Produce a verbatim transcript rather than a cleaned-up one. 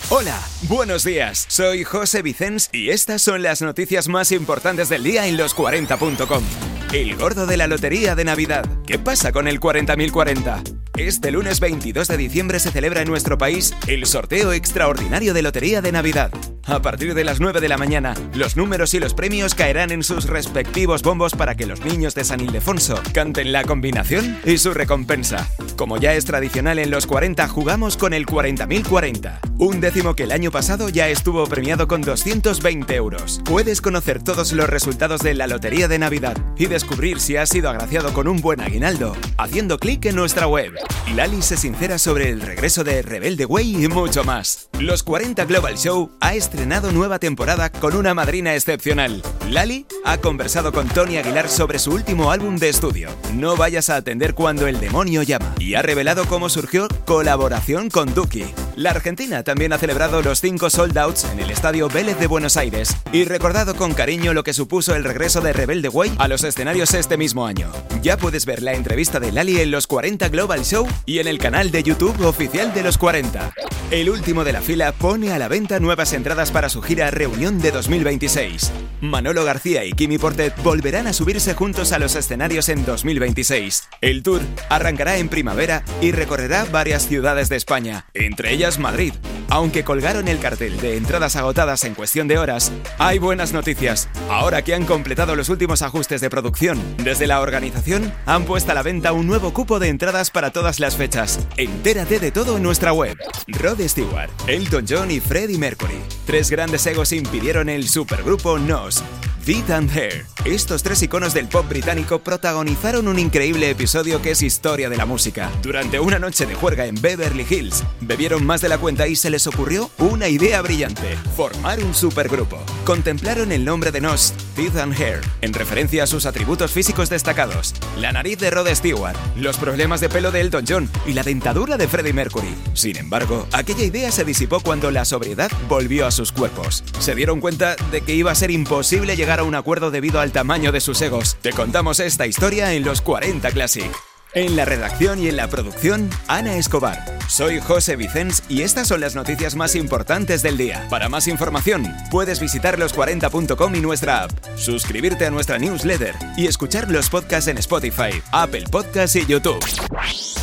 Hola, buenos días. Soy José Vicens y estas son las noticias más importantes del día en los cuarenta punto com. El gordo de la lotería de Navidad. ¿Qué pasa con el cuarenta mil cuarenta? Este lunes veintidós de diciembre se celebra en nuestro país el sorteo extraordinario de Lotería de Navidad. A partir de las nueve de la mañana, los números y los premios caerán en sus respectivos bombos para que los niños de San Ildefonso canten la combinación y su recompensa. Como ya es tradicional en los cuarenta, jugamos con el cuarenta mil cuarenta. Un décimo que el año pasado ya estuvo premiado con doscientos veinte euros. Puedes conocer todos los resultados de la Lotería de Navidad y descubrir si has sido agraciado con un buen aguinaldo haciendo clic en nuestra web. Lali se sincera sobre el regreso de Rebelde Way y mucho más. Los cuarenta Global Show ha estrenado nueva temporada con una madrina excepcional. Lali ha conversado con Tony Aguilar sobre su último álbum de estudio, No vayas a atender cuando el demonio llama, y ha revelado cómo surgió colaboración con Duki. La Argentina también ha celebrado los cinco sold outs en el Estadio Vélez de Buenos Aires y recordado con cariño lo que supuso el regreso de Rebelde Way a los escenarios este mismo año. Ya puedes ver la entrevista de Lali en los cuarenta Global Show y en el canal de YouTube oficial de los cuarenta. El último de la fila pone a la venta nuevas entradas para su gira Reunión de dos mil veintiséis. Manolo García y Kimi Portet volverán a subirse juntos a los escenarios en dos mil veintiséis. El tour arrancará en primavera y recorrerá varias ciudades de España, entre ellas Madrid. Aunque colgaron el cartel de entradas agotadas en cuestión de horas, hay buenas noticias. Ahora que han completado los últimos ajustes de producción, desde la organización han puesto a la venta un nuevo cupo de entradas para todas las fechas. Entérate de todo en nuestra web. Rod Stewart, Elton John y Freddie Mercury. Tres grandes egos impidieron el supergrupo Nos. Teeth and Hair. Estos tres iconos del pop británico protagonizaron un increíble episodio que es historia de la música. Durante una noche de juerga en Beverly Hills, bebieron más de la cuenta y se les ocurrió una idea brillante: formar un supergrupo. Contemplaron el nombre de Nos, Teeth and Hair, en referencia a sus atributos físicos destacados: la nariz de Rod Stewart, los problemas de pelo de Elton John y la dentadura de Freddie Mercury. Sin embargo, aquella idea se disipó cuando la sobriedad volvió a sus cuerpos. Se dieron cuenta de que iba a ser imposible llegar a un acuerdo debido al tamaño de sus egos. Te contamos esta historia en los cuarenta Classic. En la redacción y en la producción, Ana Escobar. Soy José Vicens y estas son las noticias más importantes del día. Para más información, puedes visitar los cuarenta punto com y nuestra app, suscribirte a nuestra newsletter y escuchar los podcasts en Spotify, Apple Podcasts y YouTube.